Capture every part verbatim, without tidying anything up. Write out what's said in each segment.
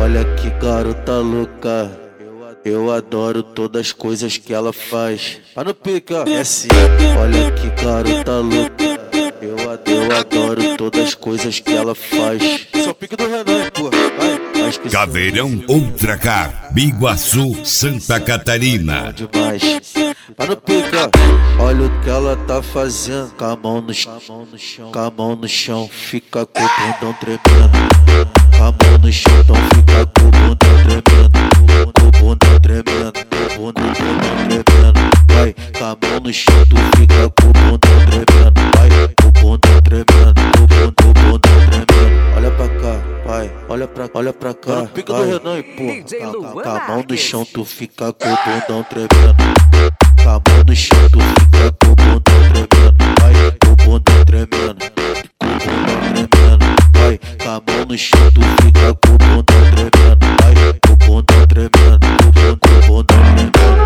Olha que garota louca, eu adoro todas as coisas que ela faz. Tá no pica, S. Olha que garota louca, eu, eu adoro todas as coisas que ela faz. Esse é o pique do Renan, porra. Vai. Acho que Caveirão Ultra Car, Biguaçu, Santa Catarina. Demais. Tá no pica, olha o que ela tá fazendo. Com a mão no chão, com a mão no chão, fica com o bundão tremendo. Com a mão no chão, então fica com o bundão tremendo. Com o bundão tremendo, com o bundão tremendo. Vai, com a mão no chão, tu fica com o bundão tremendo. Vai, com o bundão tremendo, com o bundão, bundão tremendo. Olha pra cá, vai, olha pra, olha pra cá. No pica do Renan e pô. Com a mão no chão, tu fica com o bundão tremendo. Com a mão no chão, tu fica com o bundão tremendo. Vai, com o bundão tremendo, com o bundão tremendo. Vai, com a mão no chão, tu fica com o bundão tremendo. Vai, com o bundão tremendo, com o bundão tremendo.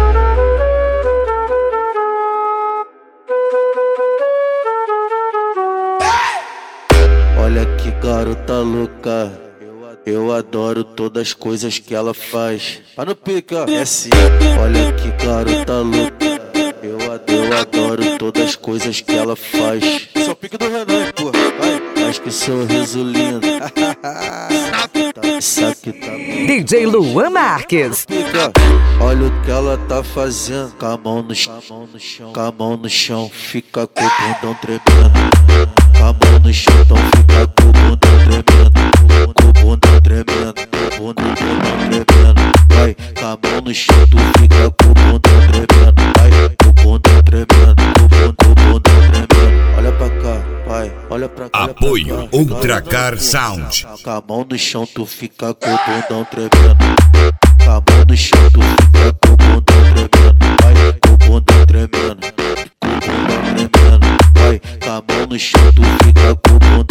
Olha que garota louca, eu adoro todas as coisas que ela faz. Tá no pica, S. Olha que garota louca, eu, eu adoro todas as coisas que ela faz. Esse é o pique do Renan, porra. Vai. Acho que sorriso lindo. Isso aqui tá D J Luan Marques. Pica, olha o que ela tá fazendo. Com a mão no chão, com a mão no chão, fica com o bundão tremendo. Com a mão no chão, então fica com o bundão tremendo. Com o bundão tremendo, com o bundão tremendo. Vai, com a mão no chão, tu fica com o bundão tremendo. Vai, com o bundão tremendo, com o bundão tremendo. Olha pra cá, vai, olha pra cá. Apoio Ultra Car Sound. Com a mão no chão, tu fica com o bundão tremendo. Com a mão no chão, tu fica com o bundão tremendo. Vai, com o bundão tremendo, com o bundão tremendo. Vai, com a mão no chão, tu fica com o bundão